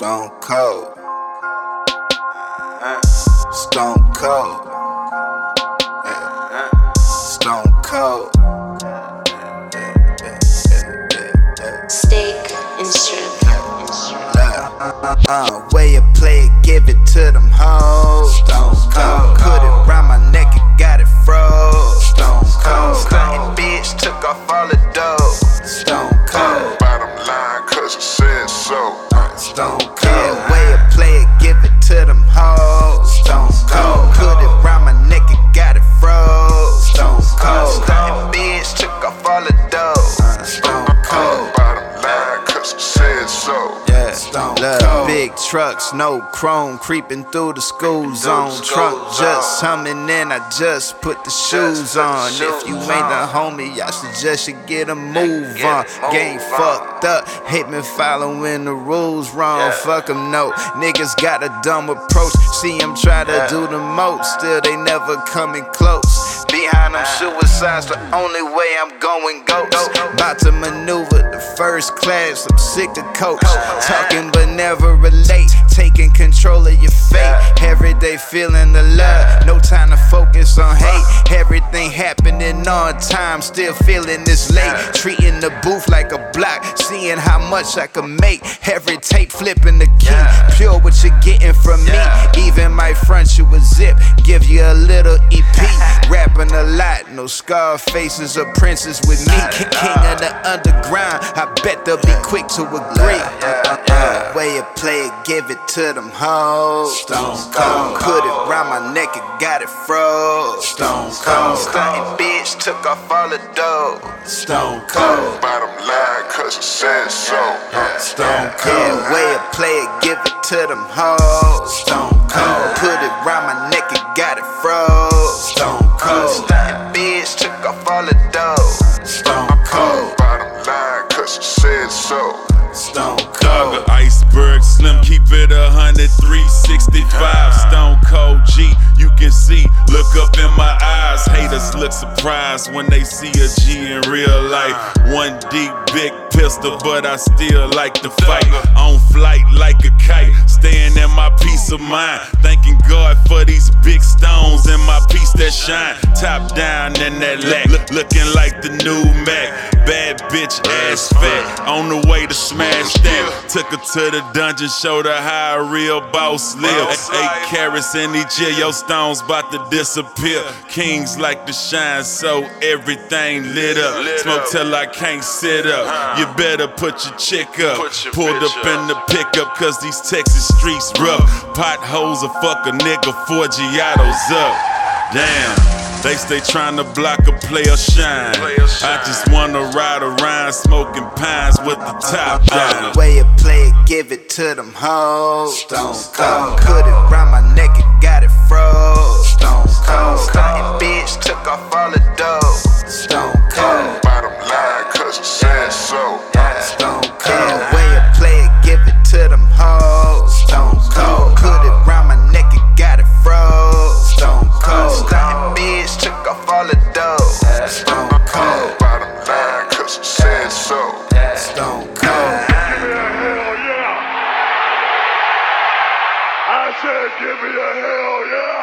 Stone Cold. Stone Cold. Stone Cold. Steak and shrimp. Way you play it, give it to them hoes. Stone Cold. Put it round my neck and got it froze. Stone Cold. Stuntin' bitch took off all the dough. Stone Cold. Bottom line, cause it said so. Stone Cold. Yeah, way you play it, give it to them hoes. Stone Cold. Put it round my neck and got it froze. Stone Cold. Stuntin' bitch took off all the dough. Stone Cold. Bottom line, cause it said so. Yeah, Stone Cold. Big trucks, no chrome, creeping through the school zone. Trunk just humming and I just put the shoes on. If you ain't the homie, I suggest you get a move on. Game fucked up, hate me following the rules wrong. Fuck them, no, niggas got a dumb approach. See them try to do the most, still they never coming close. Behind them suicides, the only way I'm going ghost. About to maneuver the first class, I'm sick of coach. Talking but never relate, taking control of your fate. Every day feeling the love, no time to focus on hate. Everything happening on time, still feeling this late. Treating the booth like a block, seeing how much I can make. Every tape flipping the key, pure what you're getting from me. Even might front you a zip, give you a little EP. Rapping a lot, no scar faces or princes with me. King of the underground, I bet they'll be quick to agree. Way you play it, give it to them hoes. Stone Cold. Put it round my neck and got it froze. Stone Cold. Stuntin' bitch took off all the dough. Stone Cold. Bottom line, cause it said so. Stone Cold. Yeah, way you play it, give it to them hoes. Stone Cold. Put it round my neck and got it froze. Stone Cold. Stuntin' bitch took off all the dough. Stone Cold. Bottom line, cause it said so. Stone Cold. Dogger, Iceberg, Slim, keep it 100, 365. Stone Cold G, you can see, look up in my eyes. Haters look surprised when they see a G in real life. One deep, big pistol, but I still like to fight. On flight like a kite, staying in my peace of mind. Thanking God for these big stones and my piece that shine. Top down in that lack, looking like the new Mac. Bad bitch, ass fat, on the way to smash that. Took her to the dungeon, showed her how a real boss live. 8 carats in each year, your stones bout to disappear. Kings like to shine, so everything lit up. Smoke till I can't sit up. You better put your chick up. Pulled up in the pickup, cause these Texas streets rough. Potholes will fuck a nigga, 4 Giottos up. Damn. They stay trying to block a player shine. I just wanna ride around smoking pines with the top down. Way you play it, give it to them hoes. Stone Cold. Put it round my neck and got it froze. Stone Cold. Stuntin' bitch took off all the dough. Stone Cold. Bottom line, cause it said so. Stone Cold. Yeah, way you play it, give it to them hoes. Stone Cold. Put it round my neck and got it froze. Stone Cold. Stuntin' bitch took off all the dough. Stone Cold. Bottom line, cause it said so. Stone Cold. Give me a hell yeah! I said give me a hell yeah!